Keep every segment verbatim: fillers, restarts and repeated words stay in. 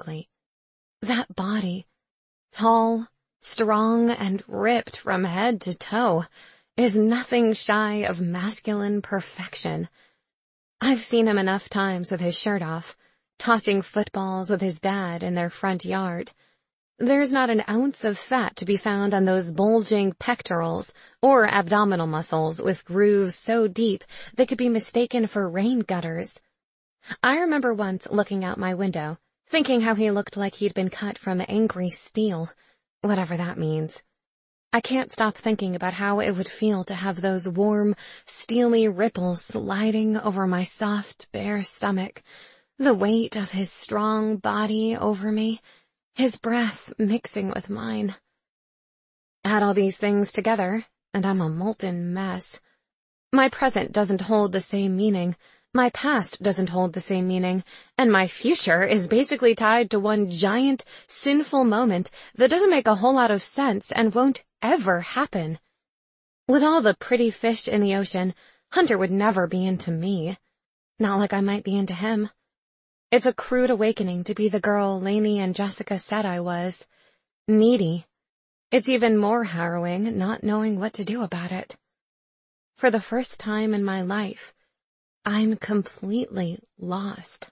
physically. That body, tall, strong, and ripped from head to toe, is nothing shy of masculine perfection. I've seen him enough times with his shirt off, tossing footballs with his dad in their front yard. There's not an ounce of fat to be found on those bulging pectorals or abdominal muscles with grooves so deep they could be mistaken for rain gutters. I remember once looking out my window, thinking how he looked like he'd been cut from angry steel, whatever that means. I can't stop thinking about how it would feel to have those warm, steely ripples sliding over my soft, bare stomach, the weight of his strong body over me, his breath mixing with mine. Add all these things together, and I'm a molten mess. My present doesn't hold the same meaning, my past doesn't hold the same meaning, and my future is basically tied to one giant, sinful moment that doesn't make a whole lot of sense and won't ever happen. With all the pretty fish in the ocean, Hunter would never be into me. Not like I might be into him. It's a crude awakening to be the girl Lainey and Jessica said I was. Needy. It's even more harrowing not knowing what to do about it. For the first time in my life, I'm completely lost.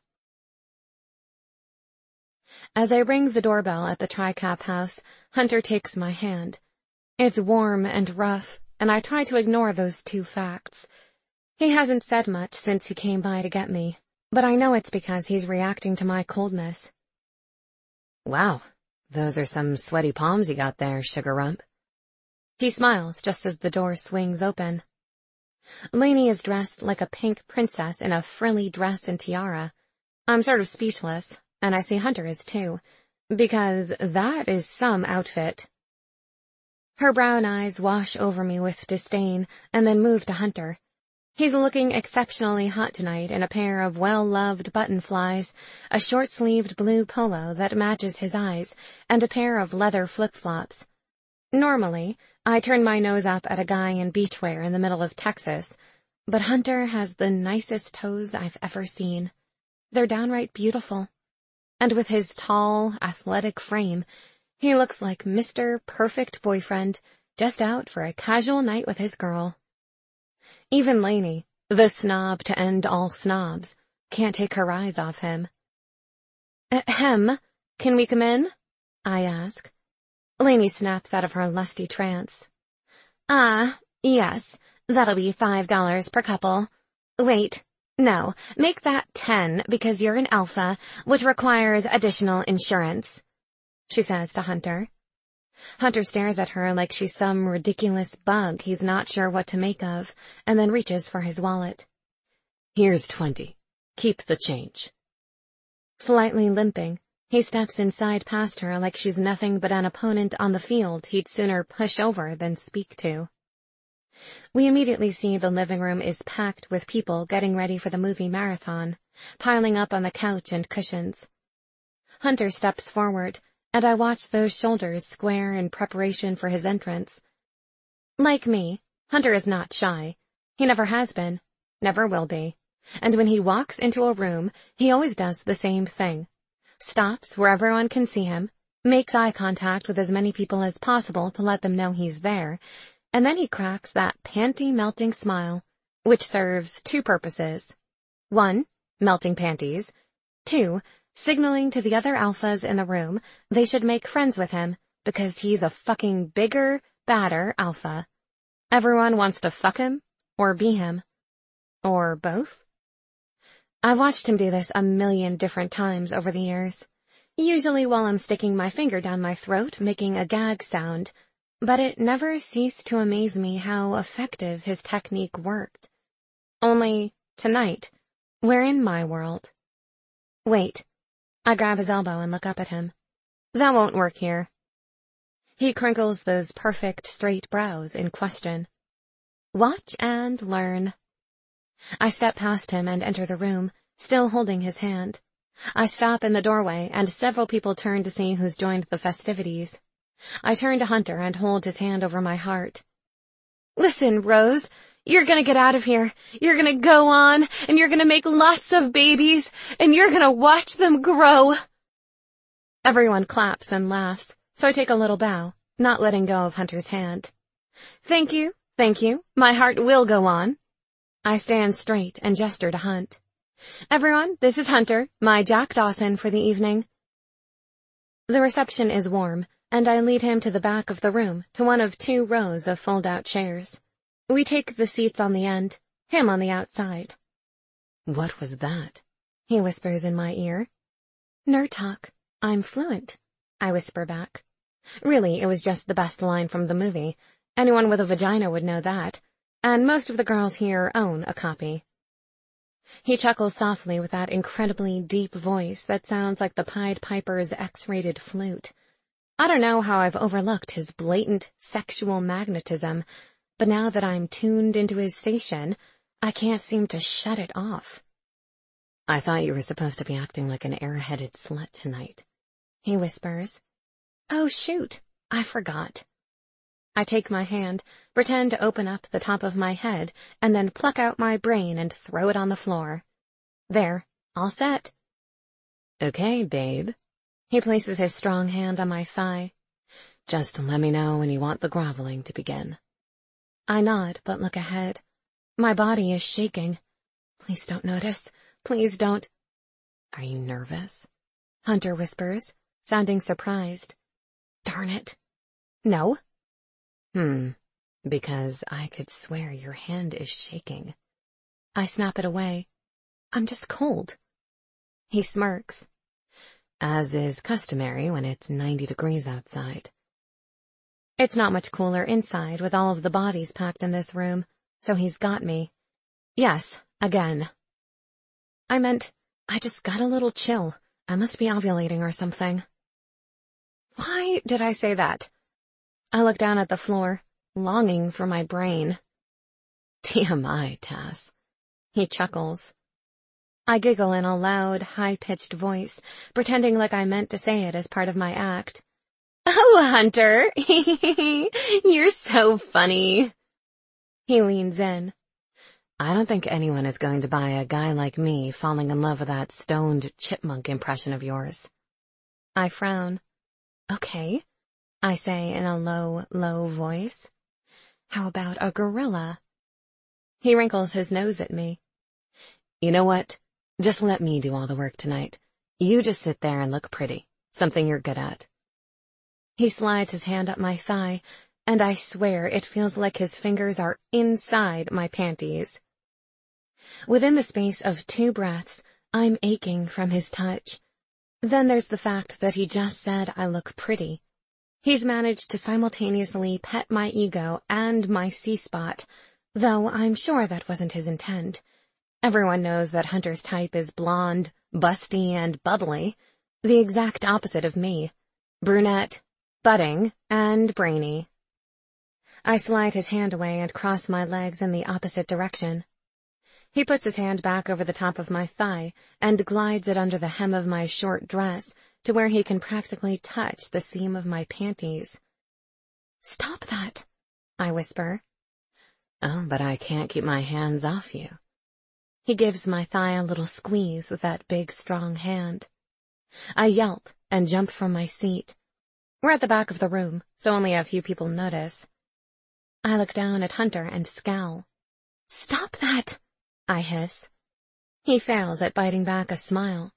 As I ring the doorbell at the TriCap house, Hunter takes my hand. It's warm and rough, and I try to ignore those two facts. He hasn't said much since he came by to get me, but I know it's because he's reacting to my coldness. Wow, those are some sweaty palms you got there, Sugar Rump. He smiles just as the door swings open. Lainey is dressed like a pink princess in a frilly dress and tiara. I'm sort of speechless, and I see Hunter is too, because that is some outfit. Her brown eyes wash over me with disdain, and then move to Hunter. He's looking exceptionally hot tonight in a pair of well-loved button-flies, a short-sleeved blue polo that matches his eyes, and a pair of leather flip-flops. Normally, I turn my nose up at a guy in beachwear in the middle of Texas, but Hunter has the nicest toes I've ever seen. They're downright beautiful. And with his tall, athletic frame, he looks like Mister Perfect Boyfriend, just out for a casual night with his girl. Even Lainey, the snob to end all snobs, can't take her eyes off him. "Ahem, can we come in?" I ask. Lainey snaps out of her lusty trance. "Ah, yes, that'll be five dollars per couple. Wait, no, make that ten because you're an alpha, which requires additional insurance," she says to Hunter. Hunter stares at her like she's some ridiculous bug he's not sure what to make of, and then reaches for his wallet. "Here's twenty. Keep the change." Slightly limping, he steps inside past her like she's nothing but an opponent on the field he'd sooner push over than speak to. We immediately see the living room is packed with people getting ready for the movie marathon, piling up on the couch and cushions. Hunter steps forward, and I watch those shoulders square in preparation for his entrance. Like me, Hunter is not shy. He never has been, never will be. And when he walks into a room, he always does the same thing. Stops where everyone can see him, makes eye contact with as many people as possible to let them know he's there, and then he cracks that panty-melting smile, which serves two purposes. One, melting panties. Two, signaling to the other alphas in the room they should make friends with him because he's a fucking bigger, badder alpha. Everyone wants to fuck him or be him. Or both. I've watched him do this a million different times over the years, usually while I'm sticking my finger down my throat making a gag sound, but it never ceased to amaze me how effective his technique worked. Only, tonight, we're in my world. Wait. I grab his elbow and look up at him. That won't work here. He crinkles those perfect straight brows in question. Watch and learn. I step past him and enter the room, still holding his hand. I stop in the doorway, and several people turn to see who's joined the festivities. I turn to Hunter and hold his hand over my heart. "Listen, Rose, you're gonna get out of here. You're gonna go on, and you're gonna make lots of babies, and you're gonna watch them grow." Everyone claps and laughs, so I take a little bow, not letting go of Hunter's hand. Thank you, thank you, my heart will go on. I stand straight and gesture to Hunt. Everyone, this is Hunter, my Jack Dawson for the evening. The reception is warm, and I lead him to the back of the room, to one of two rows of fold-out chairs. We take the seats on the end, him on the outside. What was that? He whispers in my ear. Nerd talk. I'm fluent, I whisper back. Really, it was just the best line from the movie. Anyone with a vagina would know that, and most of the girls here own a copy. He chuckles softly with that incredibly deep voice that sounds like the Pied Piper's X-rated flute. I don't know how I've overlooked his blatant sexual magnetism, but now that I'm tuned into his station, I can't seem to shut it off. I thought you were supposed to be acting like an airheaded slut tonight, he whispers. Oh, shoot, I forgot. I take my hand, pretend to open up the top of my head, and then pluck out my brain and throw it on the floor. There, all set. Okay, babe. He places his strong hand on my thigh. Just let me know when you want the groveling to begin. I nod, but look ahead. My body is shaking. Please don't notice. Please don't. Are you nervous? Hunter whispers, sounding surprised. Darn it. No. Hmm, because I could swear your hand is shaking. I snap it away. I'm just cold. He smirks. As is customary when it's ninety degrees outside. It's not much cooler inside with all of the bodies packed in this room, so he's got me. Yes, again. I meant, I just got a little chill. I must be ovulating or something. Why did I say that? I look down at the floor, longing for my brain. T M I, Tass. He chuckles. I giggle in a loud, high-pitched voice, pretending like I meant to say it as part of my act. Oh, Hunter! You're so funny. He leans in. I don't think anyone is going to buy a guy like me falling in love with that stoned chipmunk impression of yours. I frown. Okay, I say in a low, low voice. How about a gorilla? He wrinkles his nose at me. You know what? Just let me do all the work tonight. You just sit there and look pretty. Something you're good at. He slides his hand up my thigh, and I swear it feels like his fingers are inside my panties. Within the space of two breaths, I'm aching from his touch. Then there's the fact that he just said I look pretty. He's managed to simultaneously pet my ego and my C-spot, though I'm sure that wasn't his intent. Everyone knows that Hunter's type is blonde, busty, and bubbly, the exact opposite of me. Brunette, budding, and brainy. I slide his hand away and cross my legs in the opposite direction. He puts his hand back over the top of my thigh and glides it under the hem of my short dress to where he can practically touch the seam of my panties. Stop that, I whisper. Oh, but I can't keep my hands off you. He gives my thigh a little squeeze with that big, strong hand. I yelp and jump from my seat. We're at the back of the room, so only a few people notice. I look down at Hunter and scowl. Stop that, I hiss. He fails at biting back a smile.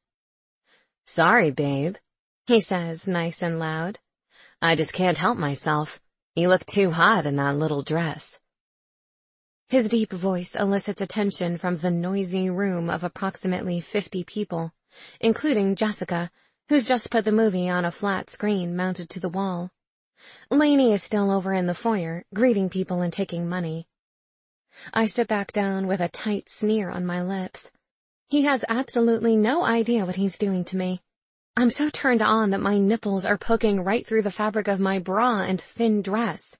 Sorry, babe, he says, nice and loud. I just can't help myself. You look too hot in that little dress. His deep voice elicits attention from the noisy room of approximately fifty people, including Jessica, who's just put the movie on a flat screen mounted to the wall. Lainey is still over in the foyer, greeting people and taking money. I sit back down with a tight sneer on my lips. He has absolutely no idea what he's doing to me. I'm so turned on that my nipples are poking right through the fabric of my bra and thin dress.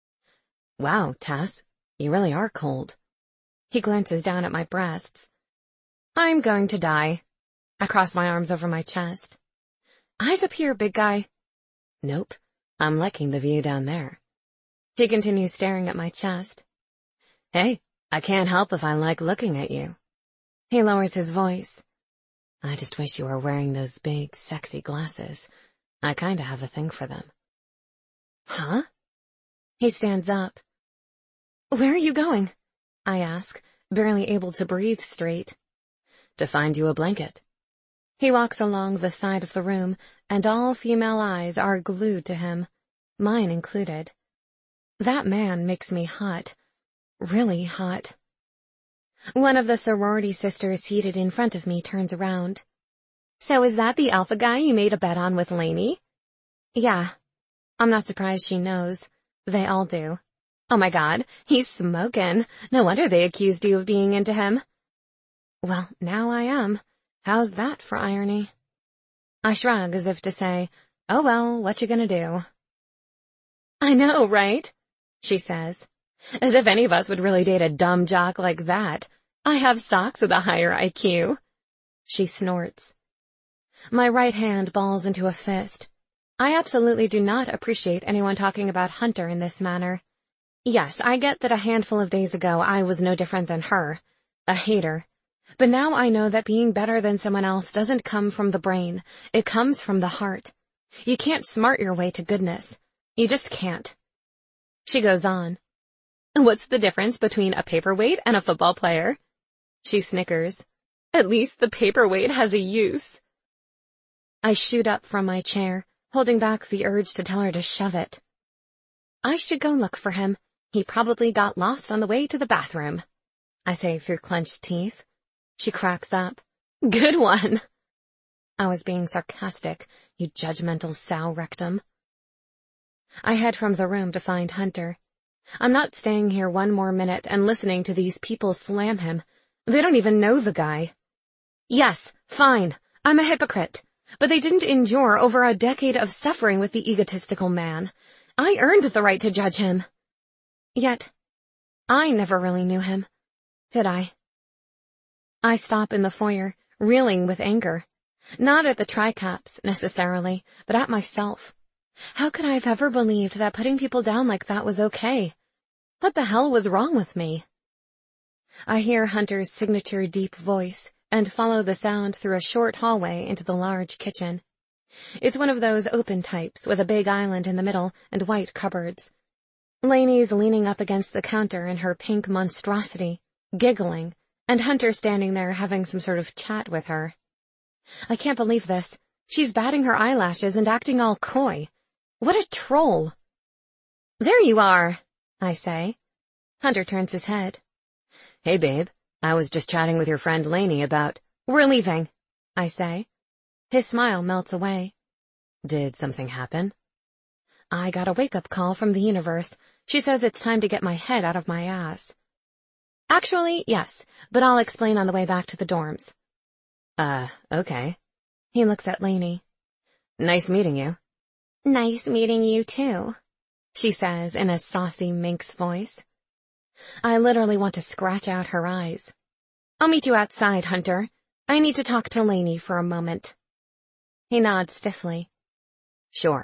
Wow, Tass, you really are cold. He glances down at my breasts. I'm going to die. I cross my arms over my chest. Eyes up here, big guy. Nope, I'm liking the view down there. He continues staring at my chest. Hey, I can't help if I like looking at you. He lowers his voice. I just wish you were wearing those big, sexy glasses. I kinda have a thing for them. Huh? He stands up. Where are you going? I ask, barely able to breathe straight. To find you a blanket. He walks along the side of the room, and all female eyes are glued to him, mine included. That man makes me hot. Really hot. One of the sorority sisters seated in front of me turns around. So is that the alpha guy you made a bet on with Lainey? Yeah. I'm not surprised she knows. They all do. Oh my god, he's smokin'. No wonder they accused you of being into him. Well, now I am. How's that for irony? I shrug as if to say, oh well, what you gonna do? I know, right? She says. As if any of us would really date a dumb jock like that. I have socks with a higher I Q. She snorts. My right hand balls into a fist. I absolutely do not appreciate anyone talking about Hunter in this manner. Yes, I get that a handful of days ago I was no different than her. A hater. But now I know that being better than someone else doesn't come from the brain. It comes from the heart. You can't smart your way to goodness. You just can't. She goes on. What's the difference between a paperweight and a football player? She snickers. At least the paperweight has a use. I shoot up from my chair, holding back the urge to tell her to shove it. I should go look for him. He probably got lost on the way to the bathroom. I say through clenched teeth. She cracks up. Good one. I was being sarcastic, you judgmental sow rectum. I head from the room to find Hunter. I'm not staying here one more minute and listening to these people slam him. They don't even know the guy. Yes, fine, I'm a hypocrite. But they didn't endure over a decade of suffering with the egotistical man. I earned the right to judge him. Yet, I never really knew him, did I? I stop in the foyer, reeling with anger. Not at the tricaps, necessarily, but at myself. How could I have ever believed that putting people down like that was okay? What the hell was wrong with me? I hear Hunter's signature deep voice, and follow the sound through a short hallway into the large kitchen. It's one of those open types with a big island in the middle and white cupboards. Lainey's leaning up against the counter in her pink monstrosity, giggling, and Hunter standing there having some sort of chat with her. I can't believe this. She's batting her eyelashes and acting all coy. What a troll. There you are, I say. Hunter turns his head. Hey, babe. I was just chatting with your friend Lainey about... We're leaving, I say. His smile melts away. Did something happen? I got a wake-up call from the universe. She says it's time to get my head out of my ass. Actually, yes, but I'll explain on the way back to the dorms. Uh, okay. He looks at Lainey. Nice meeting you. Nice meeting you, too, she says in a saucy minx voice. I literally want to scratch out her eyes. I'll meet you outside, Hunter. I need to talk to Lainey for a moment. He nods stiffly. Sure.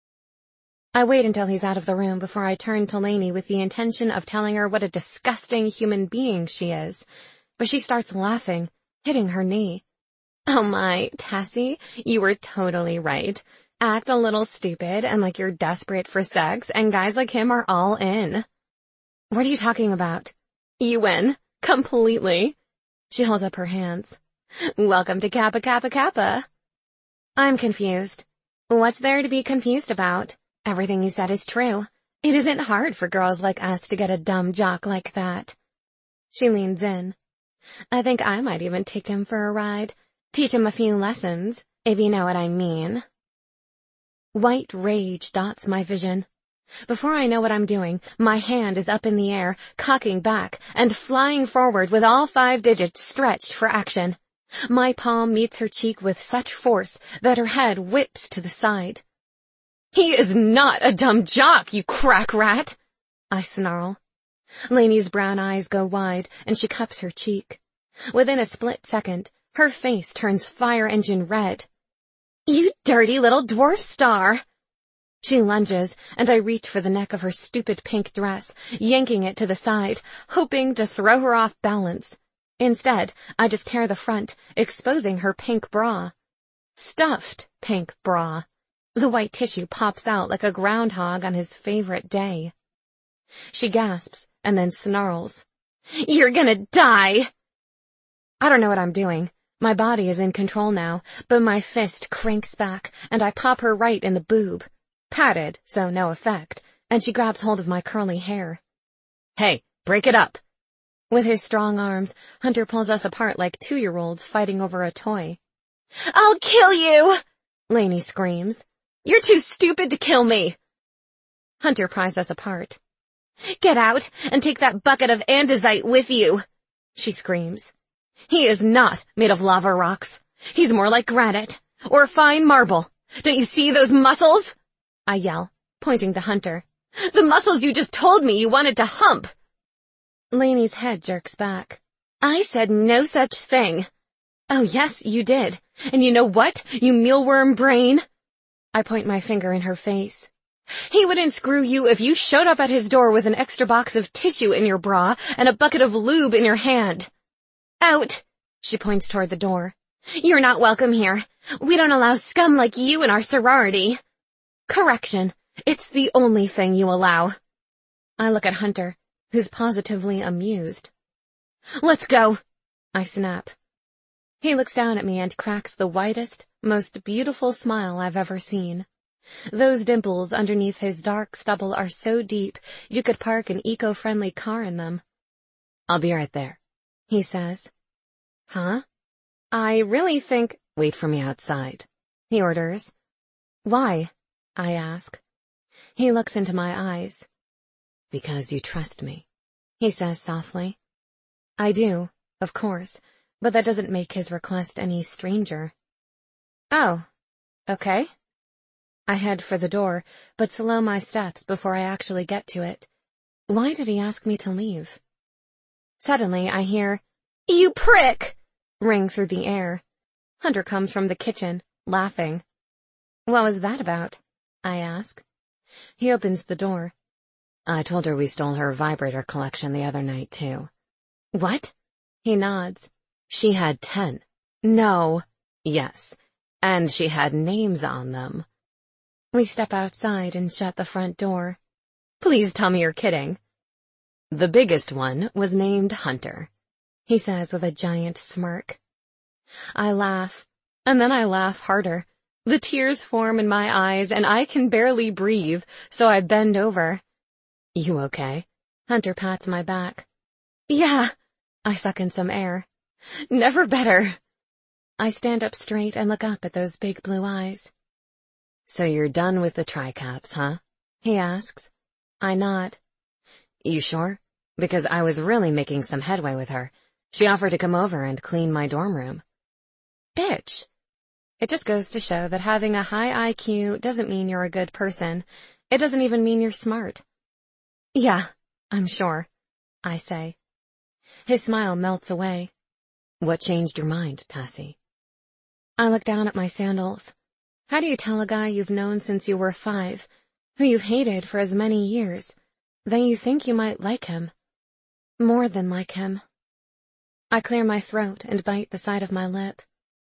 I wait until he's out of the room before I turn to Lainey with the intention of telling her what a disgusting human being she is, but she starts laughing, hitting her knee. Oh my, Tassie, you were totally right. Act a little stupid and like you're desperate for sex, and guys like him are all in. What are you talking about? You win. Completely. She holds up her hands. Welcome to Kappa Kappa Kappa. I'm confused. What's there to be confused about? Everything you said is true. It isn't hard for girls like us to get a dumb jock like that. She leans in. I think I might even take him for a ride. Teach him a few lessons, if you know what I mean. White rage dots my vision. Before I know what I'm doing, my hand is up in the air, cocking back, and flying forward with all five digits stretched for action. My palm meets her cheek with such force that her head whips to the side. He is not a dumb jock, you crack rat! I snarl. Lainey's brown eyes go wide, and she cups her cheek. Within a split second, her face turns fire engine red. You dirty little dwarf star! She lunges, and I reach for the neck of her stupid pink dress, yanking it to the side, hoping to throw her off balance. Instead, I just tear the front, exposing her pink bra. Stuffed pink bra. The white tissue pops out like a groundhog on his favorite day. She gasps and then snarls. "You're gonna die!" I don't know what I'm doing. My body is in control now, but my fist cranks back, and I pop her right in the boob. Patted, so no effect, and she grabs hold of my curly hair. "Hey, break it up!" With his strong arms, Hunter pulls us apart like two-year-olds fighting over a toy. "I'll kill you!" Lainey screams. "You're too stupid to kill me!" Hunter pries us apart. "Get out and take that bucket of andesite with you!" she screams. "He is not made of lava rocks. He's more like granite, or fine marble. Don't you see those muscles?" I yell, pointing to Hunter. "The muscles you just told me you wanted to hump!" Lainey's head jerks back. "I said no such thing." "Oh yes, you did. And you know what, you mealworm brain?" I point my finger in her face. "He wouldn't screw you if you showed up at his door with an extra box of tissue in your bra and a bucket of lube in your hand." "Out!" She points toward the door. "You're not welcome here. We don't allow scum like you in our sorority." Correction. It's the only thing you allow. I look at Hunter, who's positively amused. "Let's go," I snap. He looks down at me and cracks the whitest, most beautiful smile I've ever seen. Those dimples underneath his dark stubble are so deep you could park an eco-friendly car in them. "I'll be right there," he says. "Huh?" I really think— "Wait for me outside," he orders. "Why?" I ask. He looks into my eyes. "Because you trust me," he says softly. I do, of course, but that doesn't make his request any stranger. "Oh, okay." I head for the door, but slow my steps before I actually get to it. Why did he ask me to leave? Suddenly, I hear, "You prick!" ring through the air. Hunter comes from the kitchen, laughing. "What was that about?" I ask. He opens the door. "I told her we stole her vibrator collection the other night, too." "What?" He nods. "She had ten." "No." "Yes, and she had names on them." We step outside and shut the front door. "Please tell me you're kidding." "The biggest one was named Hunter," he says with a giant smirk. I laugh, and then I laugh harder. The tears form in my eyes, and I can barely breathe, so I bend over. "You okay?" Hunter pats my back. "Yeah." I suck in some air. "Never better." I stand up straight and look up at those big blue eyes. "So you're done with the tricaps, huh?" he asks. I nod. "You sure? Because I was really making some headway with her. She offered to come over and clean my dorm room." Bitch. It just goes to show that having a high I Q doesn't mean you're a good person. It doesn't even mean you're smart. "Yeah, I'm sure," I say. His smile melts away. "What changed your mind, Tassie?" I look down at my sandals. How do you tell a guy you've known since you were five, who you've hated for as many years, that you think you might like him? More than like him. I clear my throat and bite the side of my lip.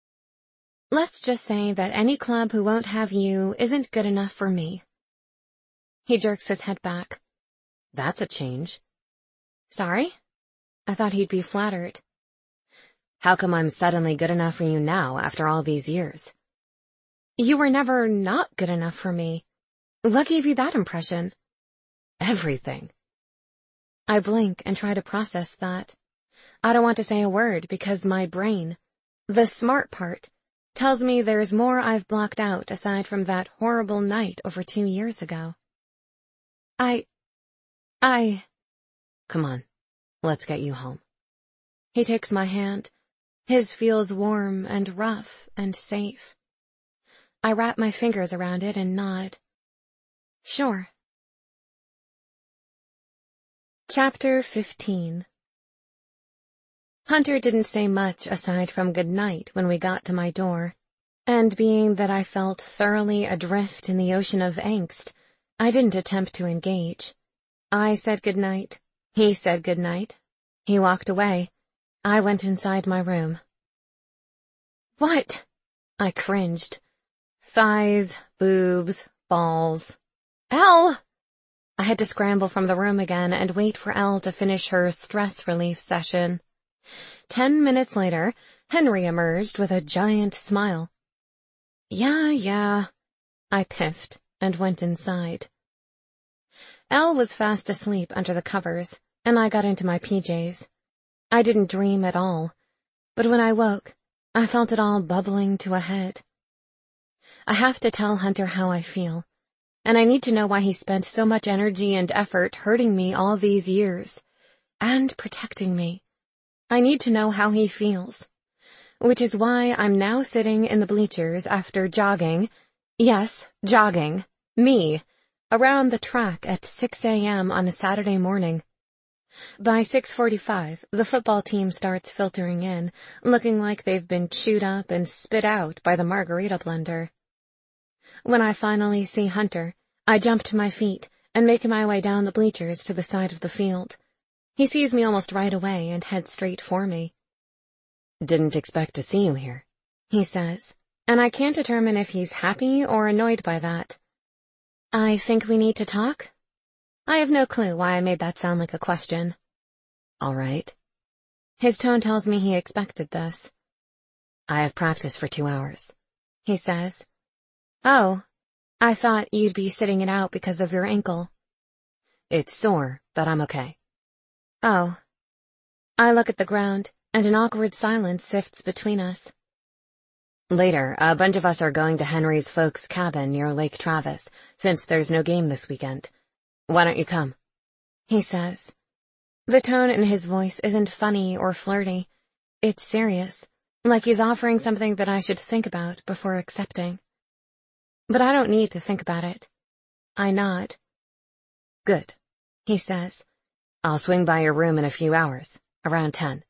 Let's just say that any club who won't have you isn't good enough for me. He jerks his head back. "That's a change." "Sorry?" I thought he'd be flattered. "How come I'm suddenly good enough for you now after all these years?" "You were never not good enough for me. What gave you that impression?" "Everything." I blink and try to process that. I don't want to say a word because my brain, the smart part, tells me there's more I've blocked out aside from that horrible night over two years ago. I... I... "Come on, let's get you home." He takes my hand. His feels warm and rough and safe. I wrap my fingers around it and nod. Sure. Chapter fifteen. Hunter didn't say much aside from good night when we got to my door, and being that I felt thoroughly adrift in the ocean of angst, I didn't attempt to engage. I said good night. He said good night. He walked away. I went inside my room. "What?" I cringed. Thighs, boobs, balls. Elle! I had to scramble from the room again and wait for Elle to finish her stress relief session. Ten minutes later, Henry emerged with a giant smile. Yeah, yeah, I piffed and went inside. Elle was fast asleep under the covers, and I got into my P Js. I didn't dream at all, but when I woke, I felt it all bubbling to a head. I have to tell Hunter how I feel, and I need to know why he spent so much energy and effort hurting me all these years, and protecting me. I need to know how he feels, which is why I'm now sitting in the bleachers after jogging, yes, jogging, me, around the track at six a.m. on a Saturday morning. By six forty-five, the football team starts filtering in, looking like they've been chewed up and spit out by the margarita blender. When I finally see Hunter, I jump to my feet and make my way down the bleachers to the side of the field. He sees me almost right away and heads straight for me. Didn't expect to see you here, he says, and I can't determine if he's happy or annoyed by that. I think we need to talk? I have no clue why I made that sound like a question. All right. His tone tells me he expected this. I have practice for two hours, he says. Oh, I thought you'd be sitting it out because of your ankle. It's sore, but I'm okay. Oh. I look at the ground, and an awkward silence sifts between us. Later, a bunch of us are going to Henry's folks' cabin near Lake Travis, since there's no game this weekend. Why don't you come? He says. The tone in his voice isn't funny or flirty. It's serious, like he's offering something that I should think about before accepting. But I don't need to think about it. I nod. Good, he says. I'll swing by your room in a few hours, around ten.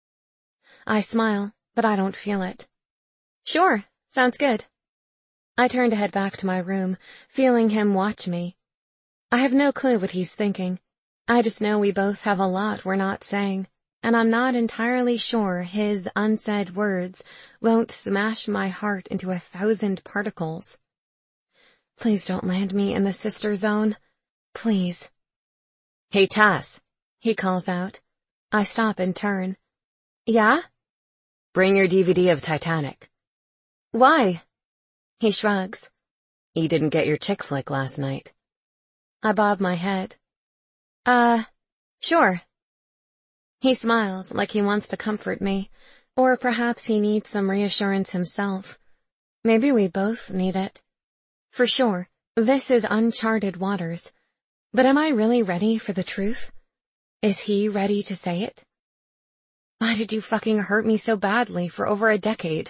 I smile, but I don't feel it. Sure, sounds good. I turn to head back to my room, feeling him watch me. I have no clue what he's thinking. I just know we both have a lot we're not saying, and I'm not entirely sure his unsaid words won't smash my heart into a thousand particles. Please don't land me in the sister zone. Please. Hey, Tass, he calls out. I stop and turn. Yeah? Bring your D V D of Titanic. Why? He shrugs. You didn't get your chick flick last night. I bob my head. Uh, sure. He smiles like he wants to comfort me, or perhaps he needs some reassurance himself. Maybe we both need it. For sure, this is uncharted waters. But am I really ready for the truth? Is he ready to say it? Why did you fucking hurt me so badly for over a decade?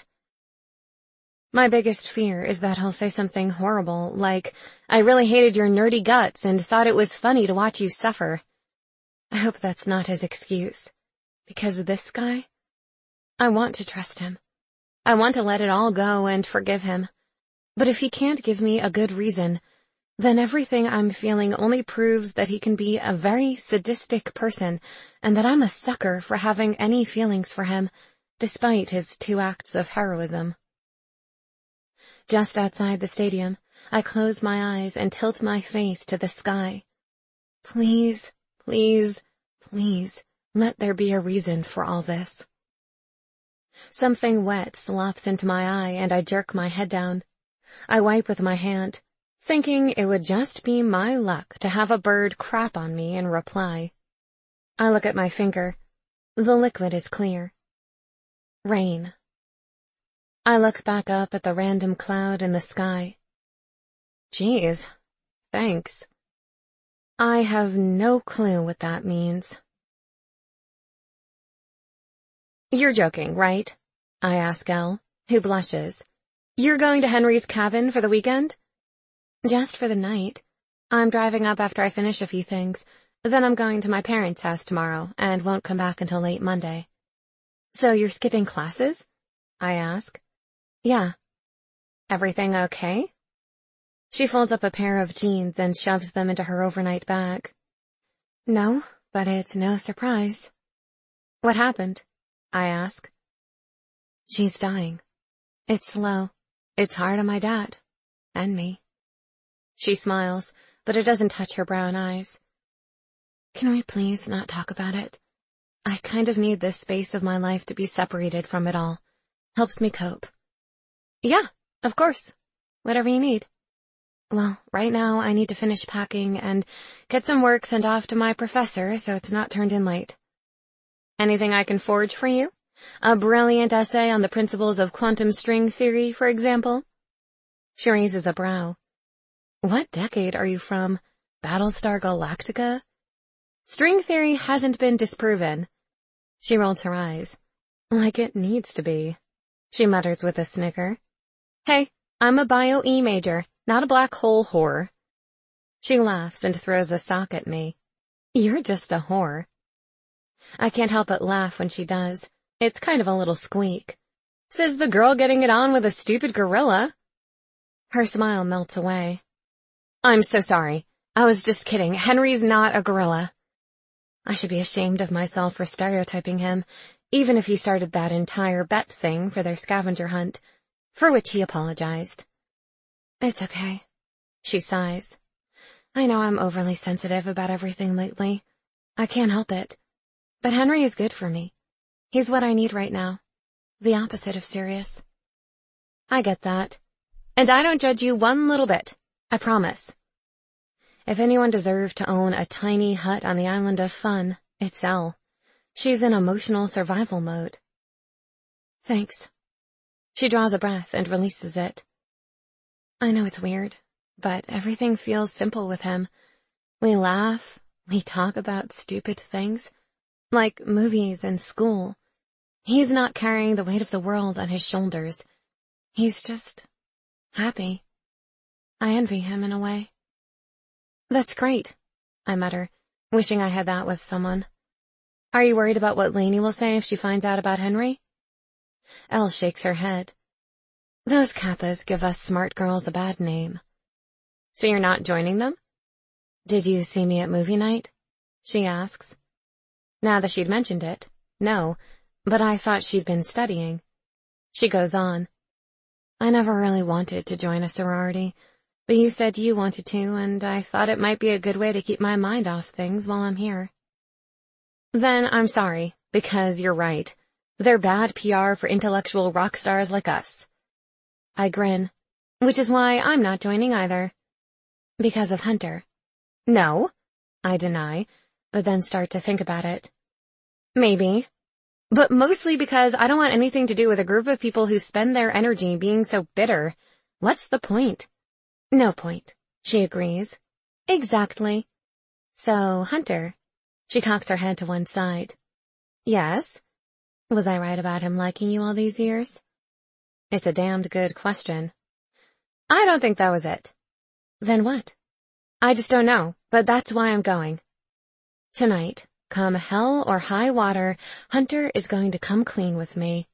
My biggest fear is that he'll say something horrible, like, I really hated your nerdy guts and thought it was funny to watch you suffer. I hope that's not his excuse. Because of this guy? I want to trust him. I want to let it all go and forgive him. But if he can't give me a good reason, then everything I'm feeling only proves that he can be a very sadistic person and that I'm a sucker for having any feelings for him, despite his two acts of heroism. Just outside the stadium, I close my eyes and tilt my face to the sky. Please, please, please, let there be a reason for all this. Something wet slops into my eye and I jerk my head down. I wipe with my hand, thinking it would just be my luck to have a bird crap on me in reply. I look at my finger. The liquid is clear. Rain. I look back up at the random cloud in the sky. Geez, thanks. I have no clue what that means. You're joking, right? I ask Elle, who blushes. You're going to Henry's cabin for the weekend? Just for the night. I'm driving up after I finish a few things. Then I'm going to my parents' house tomorrow and won't come back until late Monday. So you're skipping classes? I ask. Yeah. Everything okay? She folds up a pair of jeans and shoves them into her overnight bag. No, but it's no surprise. What happened? I ask. She's dying. It's slow. It's hard on my dad. And me. She smiles, but it doesn't touch her brown eyes. Can we please not talk about it? I kind of need this space of my life to be separated from it all. Helps me cope. Yeah, of course. Whatever you need. Well, right now I need to finish packing and get some work sent off to my professor so it's not turned in late. Anything I can forge for you? A brilliant essay on the principles of quantum string theory, for example? She raises a brow. What decade are you from? Battlestar Galactica? String theory hasn't been disproven. She rolls her eyes. Like it needs to be. She mutters with a snicker. Hey, I'm a bio-E major, not a black hole whore. She laughs and throws a sock at me. You're just a whore. I can't help but laugh when she does. It's kind of a little squeak. Says the girl getting it on with a stupid gorilla. Her smile melts away. I'm so sorry. I was just kidding. Henry's not a gorilla. I should be ashamed of myself for stereotyping him, even if he started that entire bet thing for their scavenger hunt, for which he apologized. It's okay. She sighs. I know I'm overly sensitive about everything lately. I can't help it. But Henry is good for me. He's what I need right now. The opposite of serious. I get that. And I don't judge you one little bit. I promise. If anyone deserved to own a tiny hut on the island of fun, it's Elle. She's in emotional survival mode. Thanks. She draws a breath and releases it. I know it's weird, but everything feels simple with him. We laugh, we talk about stupid things, like movies and school. He's not carrying the weight of the world on his shoulders. He's just happy. I envy him in a way. That's great, I mutter, wishing I had that with someone. Are you worried about what Lainey will say if she finds out about Henry? Elle shakes her head. Those Kappas give us smart girls a bad name. So you're not joining them? Did you see me at movie night? She asks. Now that she'd mentioned it, no, but I thought she'd been studying. She goes on. I never really wanted to join a sorority, but you said you wanted to, and I thought it might be a good way to keep my mind off things while I'm here. Then I'm sorry, because you're right. They're bad P R for intellectual rock stars like us. I grin, which is why I'm not joining either. Because of Hunter. No, I deny, but then start to think about it. Maybe. But mostly because I don't want anything to do with a group of people who spend their energy being so bitter. What's the point? No point, she agrees. Exactly. So, Hunter. She cocks her head to one side. Yes? Was I right about him liking you all these years? It's a damned good question. I don't think that was it. Then what? I just don't know, but that's why I'm going. Tonight, come hell or high water, Hunter is going to come clean with me.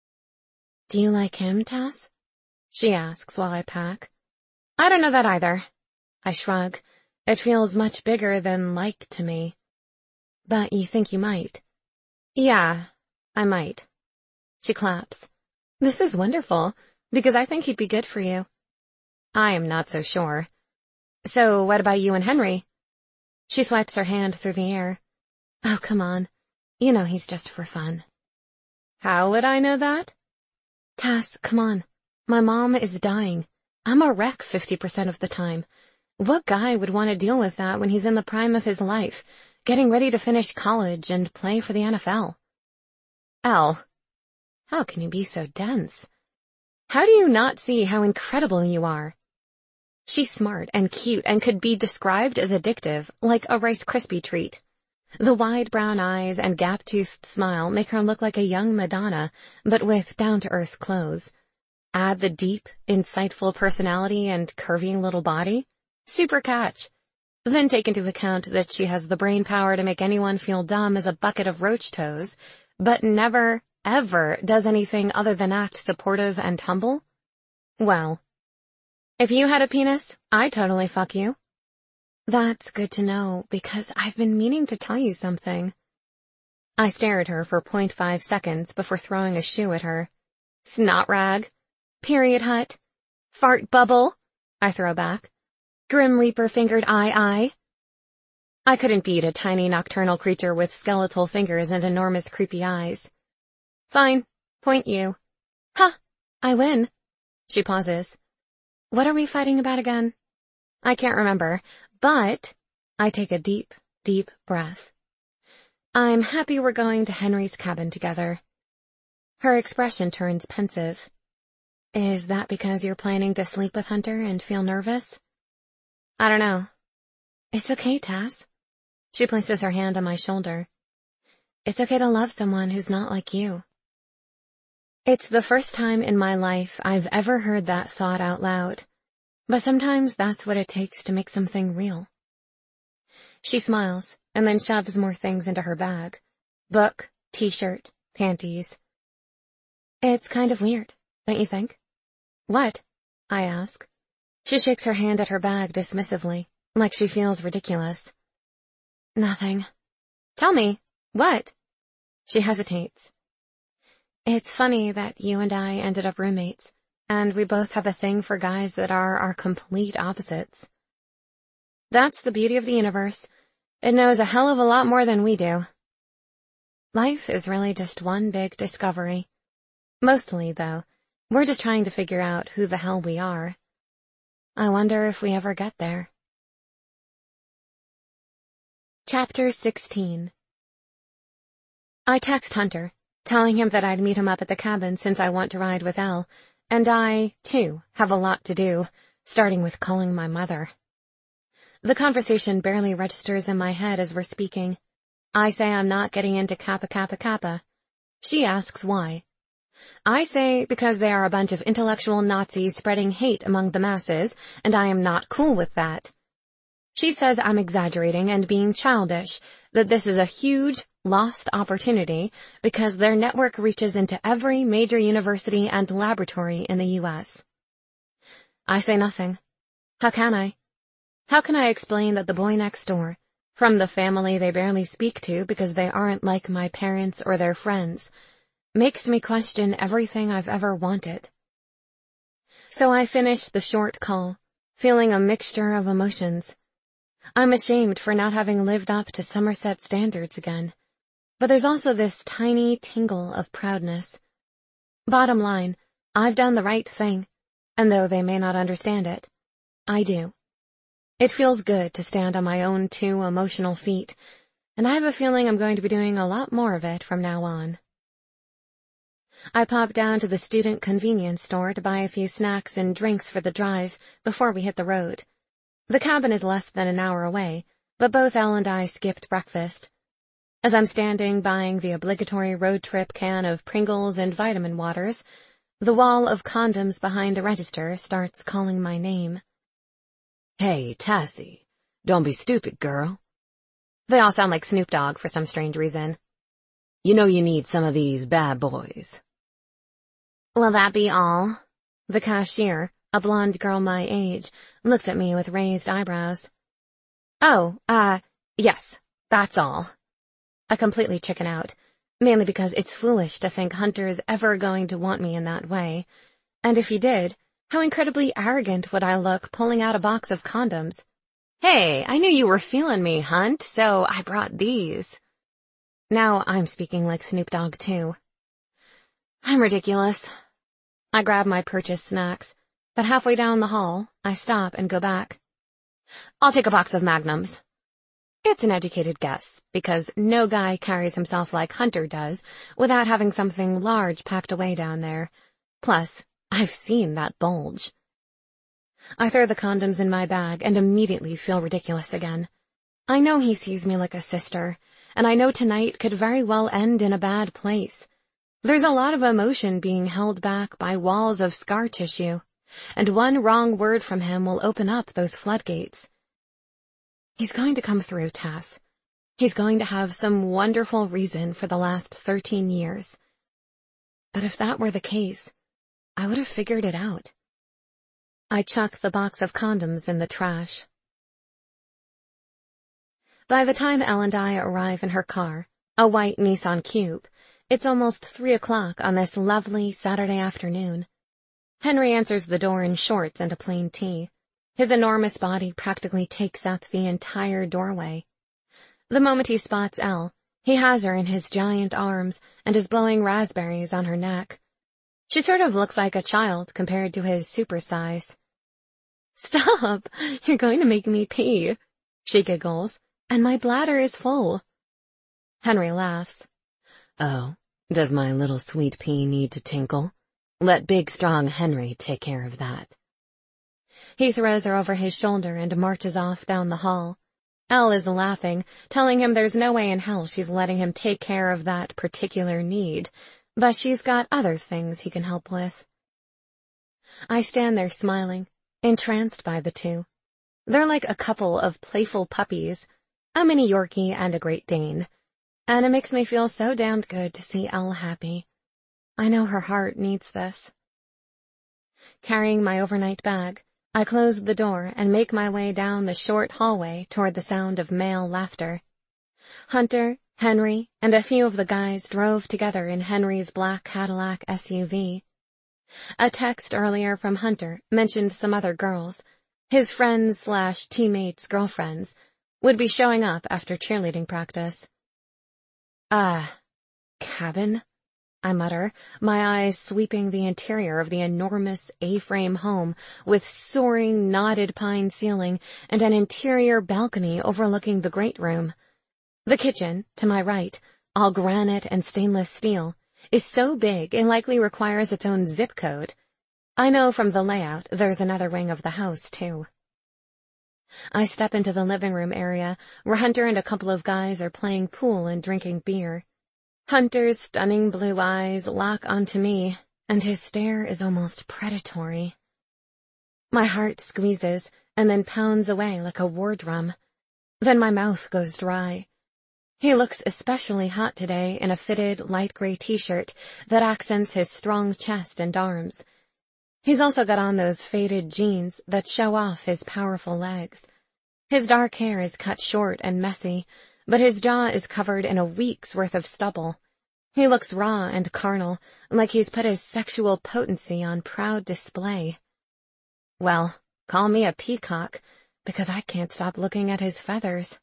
Do you like him, Tass? She asks while I pack. I don't know that either. I shrug. It feels much bigger than like to me. But you think you might? Yeah, I might. She claps. This is wonderful, because I think he'd be good for you. I am not so sure. So what about you and Henry? She swipes her hand through the air. Oh, come on. You know he's just for fun. How would I know that? Tass, come on. My mom is dying. I'm a wreck fifty percent of the time. What guy would want to deal with that when he's in the prime of his life, getting ready to finish college and play for the N F L? Elle, how can you be so dense? How do you not see how incredible you are? She's smart and cute and could be described as addictive, like a Rice Krispie treat. The wide brown eyes and gap-toothed smile make her look like a young Madonna, but with down-to-earth clothes. Add the deep, insightful personality and curvy little body. Super catch. Then take into account that she has the brain power to make anyone feel dumb as a bucket of roach toes, but never, ever does anything other than act supportive and humble. Well, if you had a penis, I'd totally fuck you. That's good to know, because I've been meaning to tell you something. I stare at her for point five seconds before throwing a shoe at her. Snot rag. Period hut. Fart bubble, I throw back. Grim Reaper fingered eye eye. I couldn't beat a tiny nocturnal creature with skeletal fingers and enormous creepy eyes. Fine, point you. Ha! I win. She pauses. What are we fighting about again? I can't remember, but I take a deep, deep breath. I'm happy we're going to Henry's cabin together. Her expression turns pensive. Is that because you're planning to sleep with Hunter and feel nervous? I don't know. It's okay, Tess. She places her hand on my shoulder. It's okay to love someone who's not like you. It's the first time in my life I've ever heard that thought out loud, but sometimes that's what it takes to make something real. She smiles, and then shoves more things into her bag. Book, t-shirt, panties. It's kind of weird, don't you think? What? I ask. She shakes her hand at her bag dismissively, like she feels ridiculous. Nothing. Tell me, what? She hesitates. It's funny that you and I ended up roommates, and we both have a thing for guys that are our complete opposites. That's the beauty of the universe. It knows a hell of a lot more than we do. Life is really just one big discovery. Mostly, though, we're just trying to figure out who the hell we are. I wonder if we ever get there. Chapter sixteen. I text Hunter, telling him that I'd meet him up at the cabin since I want to ride with Elle, and I, too, have a lot to do, starting with calling my mother. The conversation barely registers in my head as we're speaking. I say I'm not getting into Kappa Kappa Kappa. She asks why. I say because they are a bunch of intellectual Nazis spreading hate among the masses, and I am not cool with that. She says I'm exaggerating and being childish, that this is a huge, lost opportunity because their network reaches into every major university and laboratory in the U S. I say nothing. How can I? How can I explain that the boy next door, from the family they barely speak to because they aren't like my parents or their friends, makes me question everything I've ever wanted? So I finish the short call, feeling a mixture of emotions. I'm ashamed for not having lived up to Somerset standards again, but there's also this tiny tingle of proudness. Bottom line, I've done the right thing, and though they may not understand it, I do. It feels good to stand on my own two emotional feet, and I have a feeling I'm going to be doing a lot more of it from now on. I pop down to the student convenience store to buy a few snacks and drinks for the drive before we hit the road. The cabin is less than an hour away, but both Elle and I skipped breakfast. As I'm standing buying the obligatory road trip can of Pringles and vitamin waters, the wall of condoms behind the register starts calling my name. Hey, Tassie, don't be stupid, girl. They all sound like Snoop Dogg for some strange reason. You know you need some of these bad boys. Will that be all? The cashier, a blonde girl my age, looks at me with raised eyebrows. Oh, uh, yes, that's all. I completely chicken out, mainly because it's foolish to think Hunter's ever going to want me in that way, and if he did, how incredibly arrogant would I look pulling out a box of condoms. Hey, I knew you were feeling me, Hunt, so I brought these. Now I'm speaking like Snoop Dogg, too. I'm ridiculous. I grab my purchased snacks, but halfway down the hall, I stop and go back. I'll take a box of Magnums. It's an educated guess, because no guy carries himself like Hunter does without having something large packed away down there. Plus, I've seen that bulge. I throw the condoms in my bag and immediately feel ridiculous again. I know he sees me like a sister, and I know tonight could very well end in a bad place. There's a lot of emotion being held back by walls of scar tissue, and one wrong word from him will open up those floodgates. He's going to come through, Tess. He's going to have some wonderful reason for the last thirteen years. But if that were the case, I would have figured it out. I chuck the box of condoms in the trash. By the time Elle and I arrive in her car, a white Nissan Cube, it's almost three o'clock on this lovely Saturday afternoon. Henry answers the door in shorts and a plain tee. His enormous body practically takes up the entire doorway. The moment he spots Elle, he has her in his giant arms and is blowing raspberries on her neck. She sort of looks like a child compared to his super size. "Stop! You're going to make me pee," she giggles, "and my bladder is full." Henry laughs. "Oh, does my little sweet pea need to tinkle? Let big strong Henry take care of that." He throws her over his shoulder and marches off down the hall. Elle is laughing, telling him there's no way in hell she's letting him take care of that particular need, but she's got other things he can help with. I stand there smiling, entranced by the two. They're like a couple of playful puppies, a mini Yorkie and a Great Dane, and it makes me feel so damned good to see Elle happy. I know her heart needs this. Carrying my overnight bag, I close the door and make my way down the short hallway toward the sound of male laughter. Hunter, Henry, and a few of the guys drove together in Henry's black Cadillac S U V. A text earlier from Hunter mentioned some other girls, his friends slash teammates' girlfriends, would be showing up after cheerleading practice. Ah, cabin? I mutter, my eyes sweeping the interior of the enormous A-frame home with soaring knotted pine ceiling and an interior balcony overlooking the great room. The kitchen, to my right, all granite and stainless steel, is so big it likely requires its own zip code. I know from the layout there's another wing of the house, too. I step into the living room area, where Hunter and a couple of guys are playing pool and drinking beer. Hunter's stunning blue eyes lock onto me, and his stare is almost predatory. My heart squeezes and then pounds away like a war drum. Then my mouth goes dry. He looks especially hot today in a fitted light gray t-shirt that accents his strong chest and arms. He's also got on those faded jeans that show off his powerful legs. His dark hair is cut short and messy, but his jaw is covered in a week's worth of stubble. He looks raw and carnal, like he's put his sexual potency on proud display. Well, call me a peacock, because I can't stop looking at his feathers.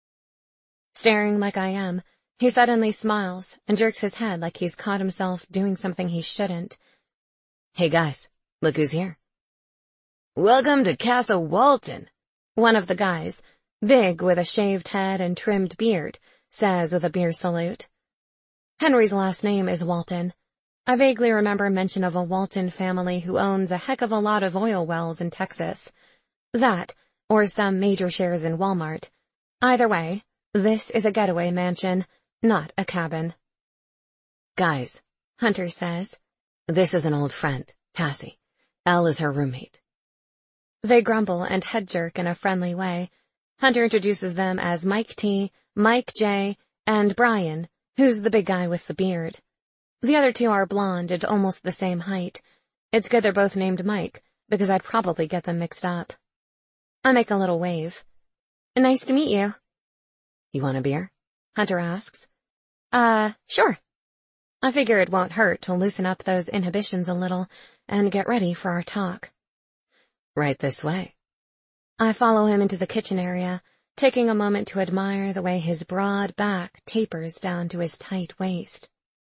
Staring like I am, he suddenly smiles and jerks his head like he's caught himself doing something he shouldn't. "Hey guys, look who's here." "Welcome to Castle Walton," one of the guys, big with a shaved head and trimmed beard, says with a beer salute. Henry's last name is Walton. I vaguely remember mention of a Walton family who owns a heck of a lot of oil wells in Texas. That, or some major shares in Walmart. Either way, this is a getaway mansion, not a cabin. "Guys," Hunter says. "This is an old friend, Cassie. Elle is her roommate." They grumble and head jerk in a friendly way. Hunter introduces them as Mike T, Mike J, and Brian, who's the big guy with the beard. The other two are blonde and almost the same height. It's good they're both named Mike, because I'd probably get them mixed up. I make a little wave. "Nice to meet you." "You want a beer?" Hunter asks. Uh, sure. I figure it won't hurt to loosen up those inhibitions a little and get ready for our talk. "Right this way." I follow him into the kitchen area, taking a moment to admire the way his broad back tapers down to his tight waist.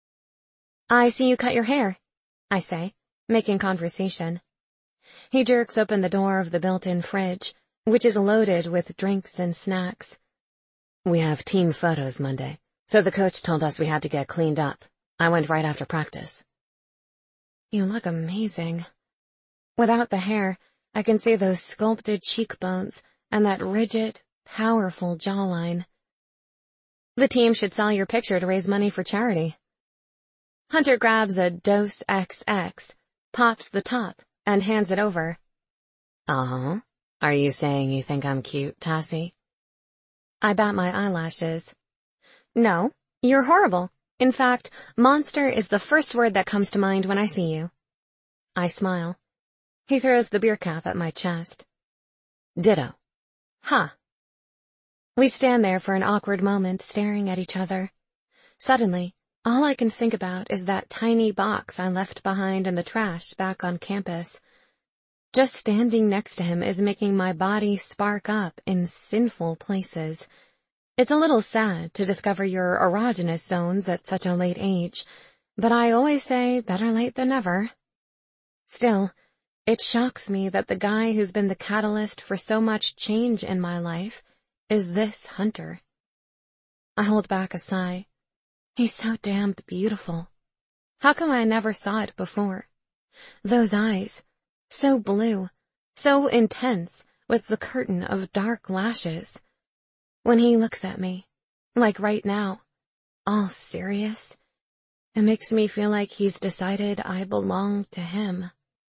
"I see you cut your hair," I say, making conversation. He jerks open the door of the built-in fridge, which is loaded with drinks and snacks. "We have team photos Monday, so the coach told us we had to get cleaned up. I went right after practice." "You look amazing." Without the hair, I can see those sculpted cheekbones and that rigid, powerful jawline. The team should sell your picture to raise money for charity. Hunter grabs a Dose X X, pops the top, and hands it over. "Uh-huh. Are you saying you think I'm cute, Tassie?" I bat my eyelashes. "No, you're horrible. In fact, monster is the first word that comes to mind when I see you." I smile. He throws the beer cap at my chest. "Ditto." Huh. We stand there for an awkward moment staring at each other. Suddenly, All I can think about is that tiny box I left behind in the trash back on campus. Just standing next to him is making my body spark up in sinful places. It's a little sad to discover your erogenous zones at such a late age, but I always say better late than never. Still, it shocks me that the guy who's been the catalyst for so much change in my life is this Hunter. I hold back a sigh. He's so damned beautiful. How come I never saw it before? Those eyes, so blue, so intense, with the curtain of dark lashes. When he looks at me, like right now, all serious, it makes me feel like he's decided I belong to him.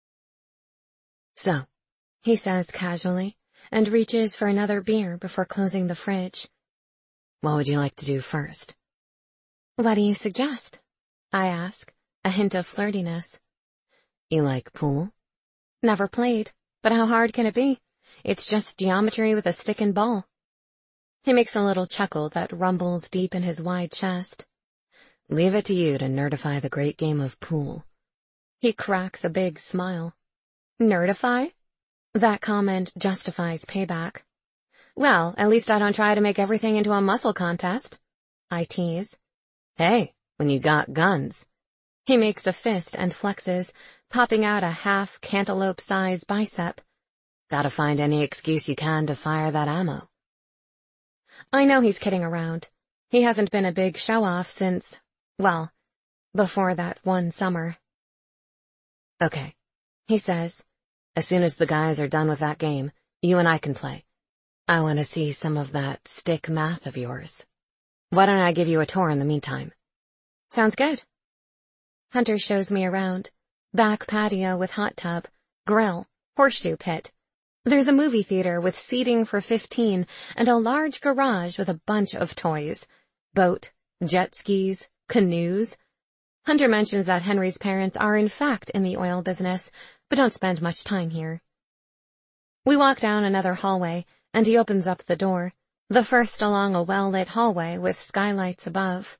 So, he says casually, and reaches for another beer before closing the fridge. What would you like to do first? What do you suggest? I ask, a hint of flirtiness. You like pool? Never played, but how hard can it be? It's just geometry with a stick and ball. He makes a little chuckle that rumbles deep in his wide chest. Leave it to you to nerdify the great game of pool. He cracks a big smile. Nerdify? That comment justifies payback. Well, at least I don't try to make everything into a muscle contest. I tease. Hey, when you got guns. He makes a fist and flexes, popping out a half cantaloupe-sized bicep. Gotta find any excuse you can to fire that ammo. I know he's kidding around. He hasn't been a big show-off since, well, before that one summer. Okay, he says. As soon as the guys are done with that game, you and I can play. I want to see some of that stick math of yours. Why don't I give you a tour in the meantime? Sounds good. Hunter shows me around. Back patio with hot tub, grill, horseshoe pit. There's a movie theater with seating for fifteen and a large garage with a bunch of toys. Boat, jet skis, canoes. Hunter mentions that Henry's parents are in fact in the oil business, but don't spend much time here. We walk down another hallway, and he opens up the door, the first along a well-lit hallway with skylights above.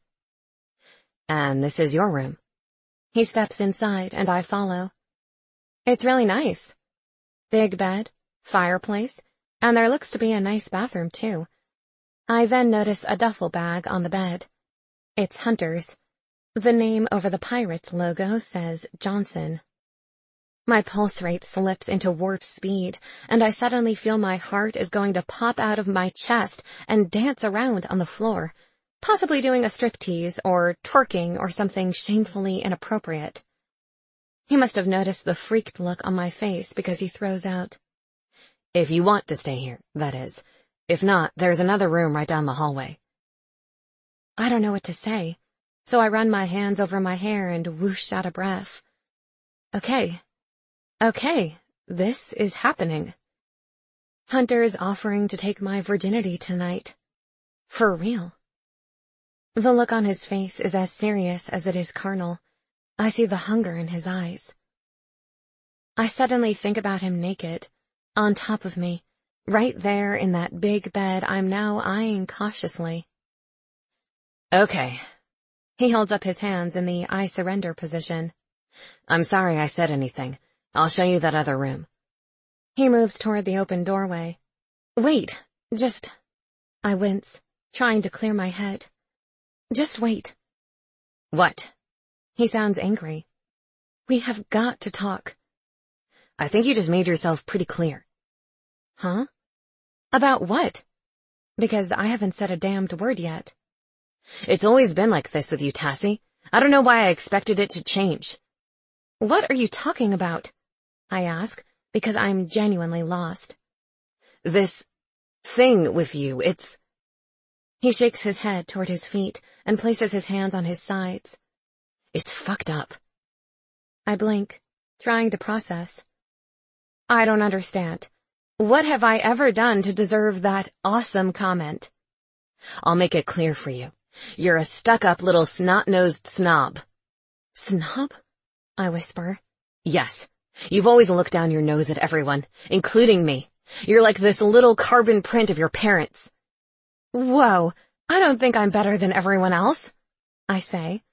And this is your room. He steps inside, and I follow. It's really nice. Big bed, fireplace, and there looks to be a nice bathroom, too. I then notice a duffel bag on the bed. It's Hunter's. The name over the Pirates logo says Johnson. My pulse rate slips into warp speed, and I suddenly feel my heart is going to pop out of my chest and dance around on the floor, possibly doing a striptease or twerking or something shamefully inappropriate. He must have noticed the freaked look on my face because he throws out, If you want to stay here, that is. If not, there's another room right down the hallway. I don't know what to say, so I run my hands over my hair and whoosh out of breath. Okay. Okay, this is happening. Hunter is offering to take my virginity tonight. For real. The look on his face is as serious as it is carnal. I see the hunger in his eyes. I suddenly think about him naked, on top of me, right there in that big bed I'm now eyeing cautiously. Okay. He holds up his hands in the I surrender position. I'm sorry I said anything. I'll show you that other room. He moves toward the open doorway. Wait, just... I wince, trying to clear my head. Just wait. What? He sounds angry. We have got to talk. I think you just made yourself pretty clear. Huh? About what? Because I haven't said a damned word yet. It's always been like this with you, Tassie. I don't know why I expected it to change. What are you talking about? I ask, because I'm genuinely lost. This thing with you, it's... He shakes his head toward his feet and places his hands on his sides. It's fucked up. I blink, trying to process. I don't understand. What have I ever done to deserve that awesome comment? I'll make it clear for you. You're a stuck-up little snot-nosed snob. Snob? I whisper. Yes. You've always looked down your nose at everyone, including me. You're like this little carbon print of your parents. Whoa, I don't think I'm better than everyone else, I say,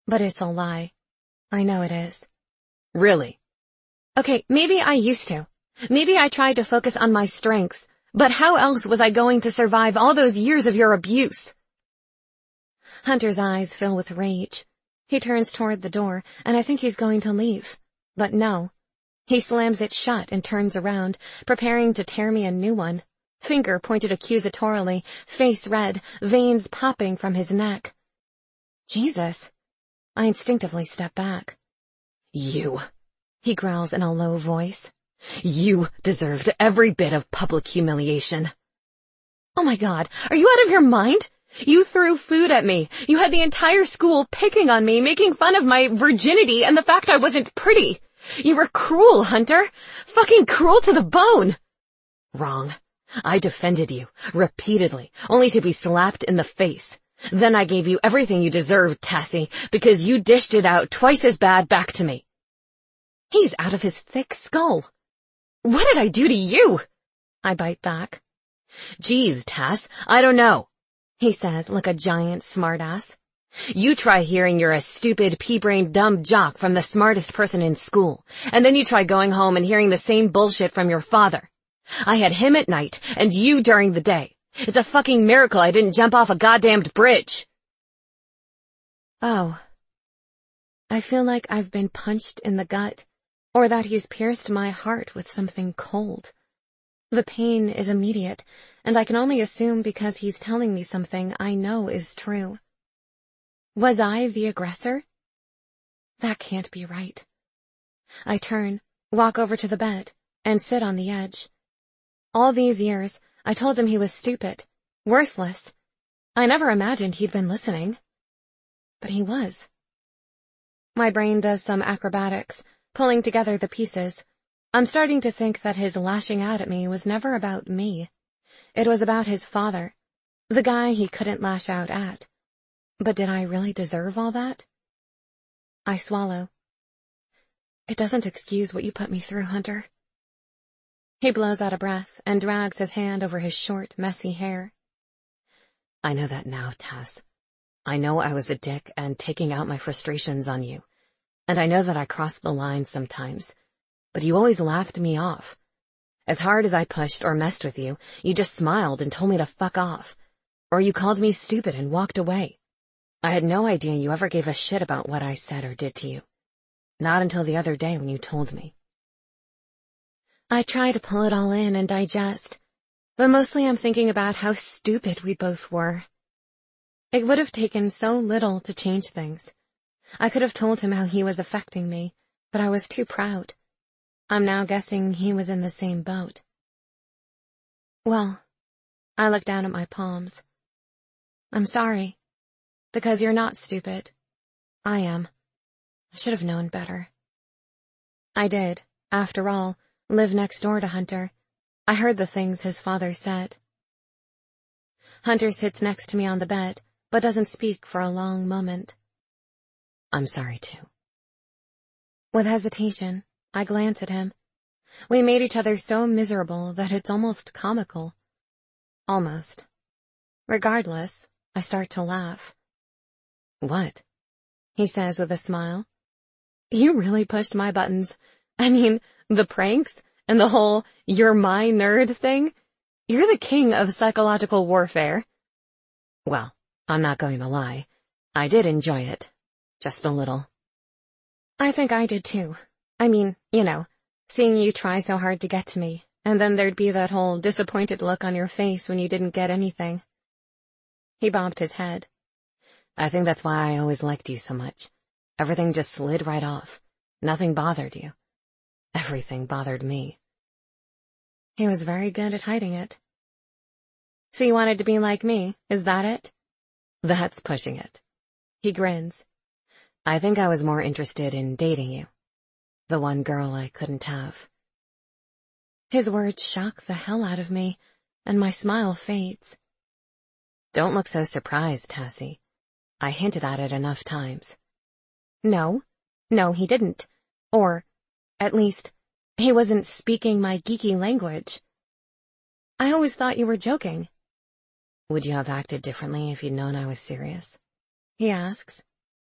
But it's a lie. I know it is. Really? Okay, maybe I used to. Maybe I tried to focus on my strengths, but how else was I going to survive all those years of your abuse? Hunter's eyes fill with rage. He turns toward the door, and I think he's going to leave. But no. He slams it shut and turns around, preparing to tear me a new one. Finger pointed accusatorily, face red, veins popping from his neck. Jesus. I instinctively step back. You, he growls in a low voice. You deserved every bit of public humiliation. Oh my God, are you out of your mind? You threw food at me. You had the entire school picking on me, making fun of my virginity and the fact I wasn't pretty. You were cruel, Hunter. Fucking cruel to the bone. Wrong. I defended you, repeatedly, only to be slapped in the face. Then I gave you everything you deserved, Tassie, because you dished it out twice as bad back to me. He's out of his thick skull. What did I do to you? I bite back. Geez, Tass, I don't know, he says like a giant smartass. You try hearing you're a stupid, pea-brained, dumb jock from the smartest person in school, and then you try going home and hearing the same bullshit from your father. I had him at night, and you during the day. It's a fucking miracle I didn't jump off a goddamned bridge. Oh. I feel like I've been punched in the gut, or that he's pierced my heart with something cold. The pain is immediate, and I can only assume because he's telling me something I know is true. Was I the aggressor? That can't be right. I turn, walk over to the bed, and sit on the edge. All these years, I told him he was stupid, worthless. I never imagined he'd been listening. But he was. My brain does some acrobatics, pulling together the pieces. I'm starting to think that his lashing out at me was never about me. It was about his father, the guy he couldn't lash out at. But did I really deserve all that? I swallow. It doesn't excuse what you put me through, Hunter. He blows out a breath and drags his hand over his short, messy hair. I know that now, Tass. I know I was a dick and taking out my frustrations on you. And I know that I crossed the line sometimes. But you always laughed me off. As hard as I pushed or messed with you, you just smiled and told me to fuck off. Or you called me stupid and walked away. I had no idea you ever gave a shit about what I said or did to you. Not until the other day when you told me. I try to pull it all in and digest, but mostly I'm thinking about how stupid we both were. It would have taken so little to change things. I could have told him how he was affecting me, but I was too proud. I'm now guessing he was in the same boat. Well, I look down at my palms. I'm sorry, because you're not stupid. I am. I should have known better. I did, after all, live next door to Hunter. I heard the things his father said. Hunter sits next to me on the bed, but doesn't speak for a long moment. I'm sorry, too. With hesitation, I glance at him. We made each other so miserable that it's almost comical. Almost. Regardless, I start to laugh. What? He says with a smile. You really pushed my buttons. I mean, the pranks and the whole "you're my nerd" thing. You're the king of psychological warfare. Well, I'm not going to lie. I did enjoy it. Just a little. I think I did too. I mean, you know, seeing you try so hard to get to me, and then there'd be that whole disappointed look on your face when you didn't get anything. He bobbed his head. I think that's why I always liked you so much. Everything just slid right off. Nothing bothered you. Everything bothered me. He was very good at hiding it. So you wanted to be like me, is that it? That's pushing it. He grins. I think I was more interested in dating you. The one girl I couldn't have. His words shock the hell out of me, and my smile fades. Don't look so surprised, Tassie. I hinted at it enough times. No. No, he didn't. Or, at least, he wasn't speaking my geeky language. I always thought you were joking. Would you have acted differently if you'd known I was serious? He asks.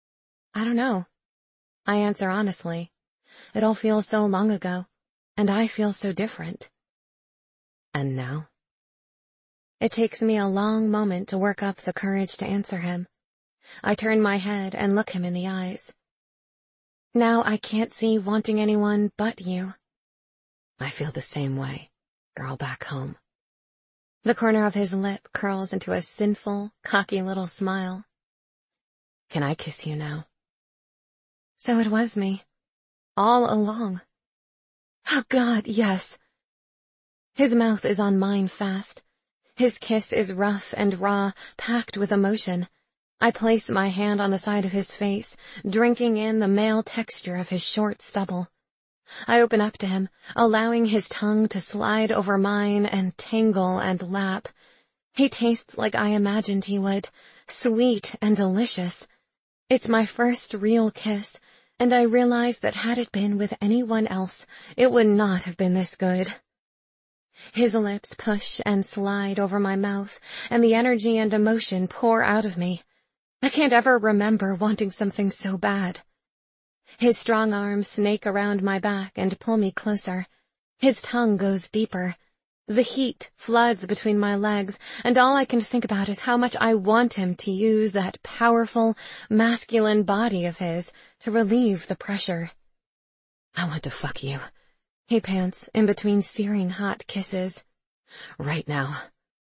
I don't know. I answer honestly. It all feels so long ago, and I feel so different. And now? It takes me a long moment to work up the courage to answer him. I turn my head and look him in the eyes. Now I can't see wanting anyone but you. I feel the same way, girl back home. The corner of his lip curls into a sinful, cocky little smile. Can I kiss you now? So it was me. All along. Oh God, yes. His mouth is on mine fast. His kiss is rough and raw, packed with emotion. I place my hand on the side of his face, drinking in the male texture of his short stubble. I open up to him, allowing his tongue to slide over mine and tangle and lap. He tastes like I imagined he would, sweet and delicious. It's my first real kiss, and I realize that had it been with anyone else, it would not have been this good. His lips push and slide over my mouth, and the energy and emotion pour out of me. I can't ever remember wanting something so bad. His strong arms snake around my back and pull me closer. His tongue goes deeper. The heat floods between my legs, and all I can think about is how much I want him to use that powerful, masculine body of his to relieve the pressure. I want to fuck you, he pants in between searing hot kisses. Right now.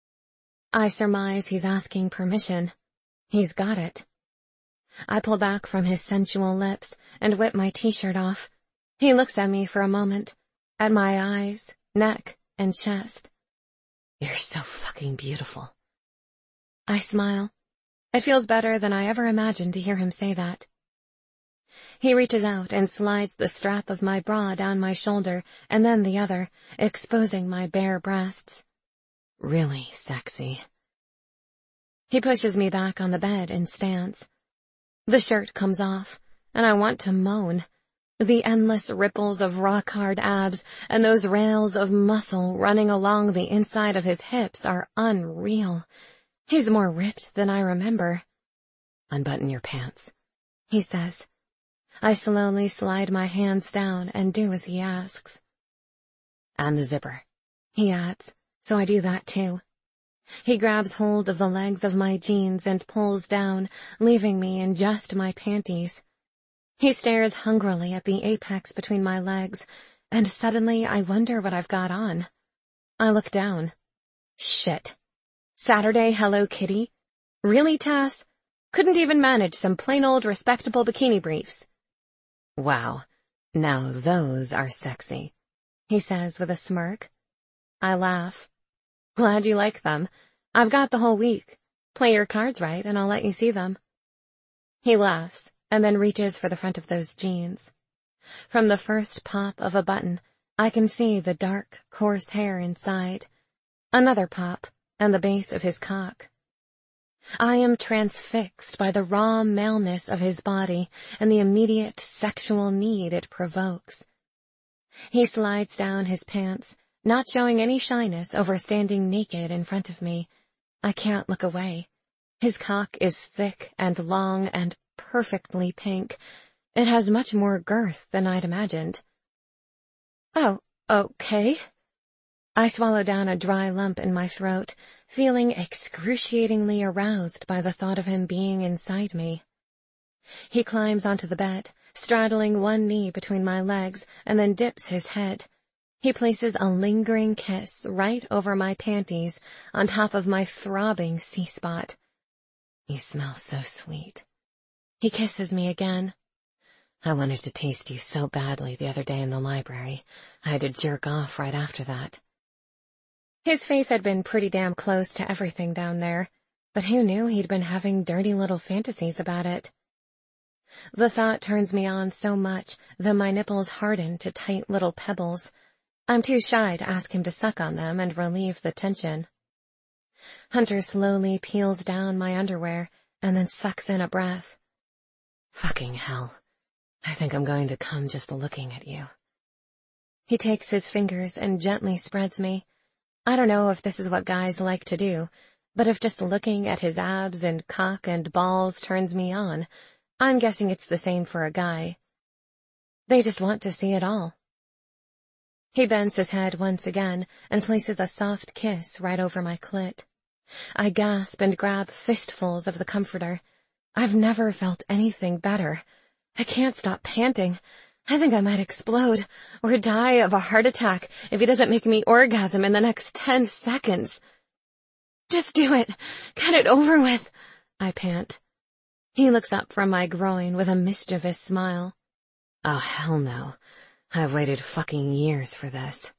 I surmise he's asking permission. He's got it. I pull back from his sensual lips and whip my t-shirt off. He looks at me for a moment, at my eyes, neck, and chest. You're so fucking beautiful. I smile. It feels better than I ever imagined to hear him say that. He reaches out and slides the strap of my bra down my shoulder and then the other, exposing my bare breasts. Really sexy. He pushes me back on the bed and stands. The shirt comes off, and I want to moan. The endless ripples of rock-hard abs and those rails of muscle running along the inside of his hips are unreal. He's more ripped than I remember. Unbutton your pants, he says. I slowly slide my hands down and do as he asks. And the zipper, he adds, so I do that too. He grabs hold of the legs of my jeans and pulls down, leaving me in just my panties. He stares hungrily at the apex between my legs, and suddenly I wonder what I've got on. I look down. Shit. Saturday Hello Kitty? Really, Tass? Couldn't even manage some plain old respectable bikini briefs. Wow, now those are sexy, he says with a smirk. I laugh. Glad you like them. I've got the whole week. Play your cards right and I'll let you see them. He laughs and then reaches for the front of those jeans. From the first pop of a button, I can see the dark, coarse hair inside. Another pop, and the base of his cock. I am transfixed by the raw maleness of his body and the immediate sexual need it provokes. He slides down his pants, not showing any shyness over standing naked in front of me. I can't look away. His cock is thick and long and perfectly pink. It has much more girth than I'd imagined. Oh, okay. I swallow down a dry lump in my throat, feeling excruciatingly aroused by the thought of him being inside me. He climbs onto the bed, straddling one knee between my legs, and then dips his head. He places a lingering kiss right over my panties, on top of my throbbing C-spot. You smell so sweet. He kisses me again. I wanted to taste you so badly the other day in the library. I had to jerk off right after that. His face had been pretty damn close to everything down there, but who knew he'd been having dirty little fantasies about it? The thought turns me on so much that my nipples harden to tight little pebbles. I'm too shy to ask him to suck on them and relieve the tension. Hunter slowly peels down my underwear and then sucks in a breath. Fucking hell. I think I'm going to come just looking at you. He takes his fingers and gently spreads me. I don't know if this is what guys like to do, but if just looking at his abs and cock and balls turns me on, I'm guessing it's the same for a guy. They just want to see it all. He bends his head once again and places a soft kiss right over my clit. I gasp and grab fistfuls of the comforter. I've never felt anything better. I can't stop panting. I think I might explode or die of a heart attack if he doesn't make me orgasm in the next ten seconds. Just do it. Get it over with, I pant. He looks up from my groin with a mischievous smile. Oh, hell no. I've waited fucking years for this.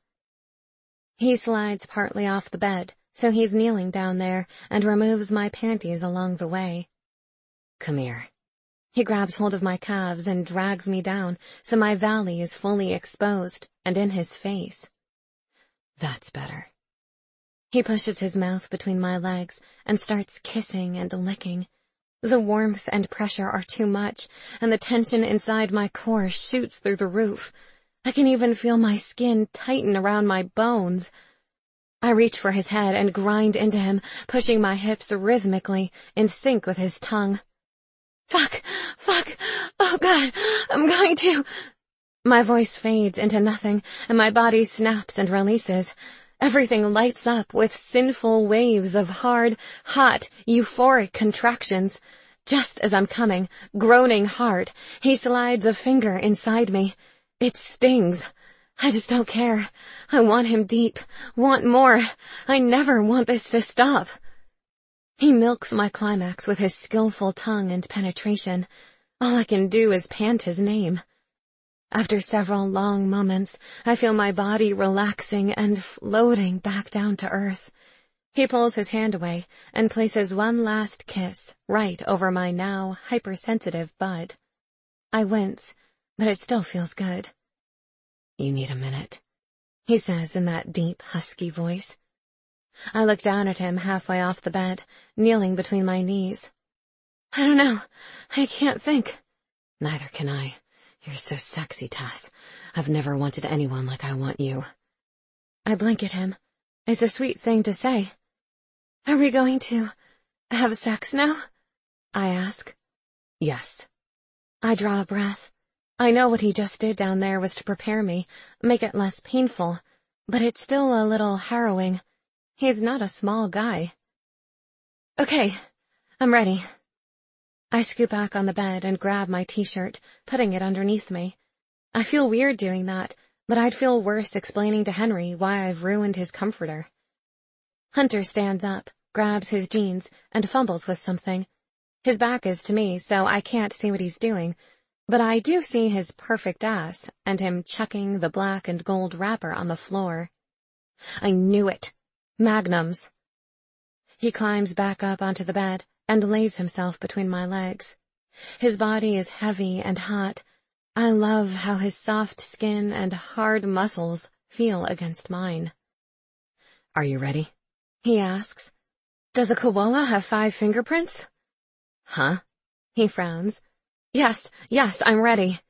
He slides partly off the bed, so he's kneeling down there and removes my panties along the way. Come here. He grabs hold of my calves and drags me down so my valley is fully exposed and in his face. That's better. He pushes his mouth between my legs and starts kissing and licking. The warmth and pressure are too much, and the tension inside my core shoots through the roof. I can even feel my skin tighten around my bones. I reach for his head and grind into him, pushing my hips rhythmically, in sync with his tongue. Fuck! Fuck! Oh God! I'm going to... My voice fades into nothing, and my body snaps and releases. Everything lights up with sinful waves of hard, hot, euphoric contractions. Just as I'm coming, groaning hard, he slides a finger inside me. It stings. I just don't care. I want him deep, want more. I never want this to stop. He milks my climax with his skillful tongue and penetration. All I can do is pant his name. After several long moments, I feel my body relaxing and floating back down to earth. He pulls his hand away and places one last kiss right over my now hypersensitive bud. I wince, but it still feels good. You need a minute, he says in that deep, husky voice. I look down at him halfway off the bed, kneeling between my knees. I don't know. I can't think. Neither can I. You're so sexy, Tess. I've never wanted anyone like I want you. I blink at him. It's a sweet thing to say. Are we going to have sex now? I ask. Yes. I draw a breath. I know what he just did down there was to prepare me, make it less painful, but it's still a little harrowing. He's not a small guy. Okay, I'm ready. I scoot back on the bed and grab my t-shirt, putting it underneath me. I feel weird doing that, but I'd feel worse explaining to Henry why I've ruined his comforter. Hunter stands up, grabs his jeans, and fumbles with something. His back is to me, so I can't see what he's doing, but I do see his perfect ass and him chucking the black and gold wrapper on the floor. I knew it. Magnums. He climbs back up onto the bed and lays himself between my legs. His body is heavy and hot. I love how his soft skin and hard muscles feel against mine. Are you ready? He asks. Does a koala have five fingerprints? Huh? He frowns. Yes, yes, I'm ready.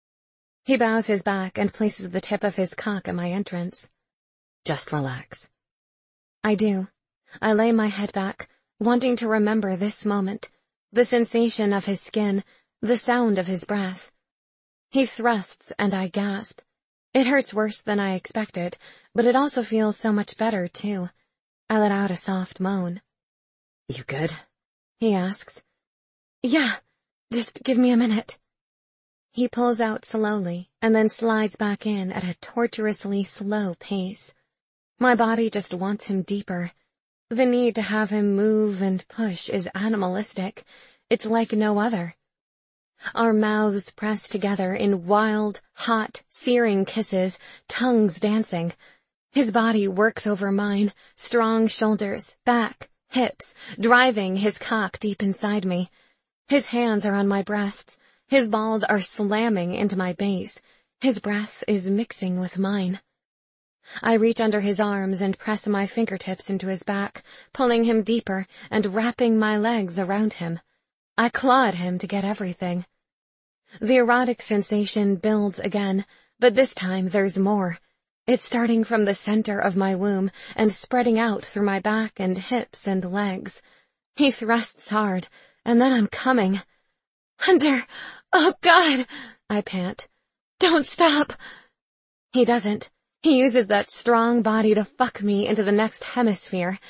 He bows his back and places the tip of his cock at my entrance. Just relax. I do. I lay my head back, wanting to remember this moment, the sensation of his skin, the sound of his breath. He thrusts and I gasp. It hurts worse than I expected, but it also feels so much better, too. I let out a soft moan. You good? He asks. Yeah, just give me a minute. He pulls out slowly and then slides back in at a torturously slow pace. My body just wants him deeper. The need to have him move and push is animalistic. It's like no other. Our mouths press together in wild, hot, searing kisses, tongues dancing. His body works over mine, strong shoulders, back, hips, driving his cock deep inside me. His hands are on my breasts. His balls are slamming into my base. His breath is mixing with mine. I reach under his arms and press my fingertips into his back, pulling him deeper and wrapping my legs around him. I claw at him to get everything. The erotic sensation builds again, but this time there's more. It's starting from the center of my womb and spreading out through my back and hips and legs. He thrusts hard, and then I'm coming. Hunter! Oh God! I pant. Don't stop! He doesn't. He uses that strong body to fuck me into the next hemisphere,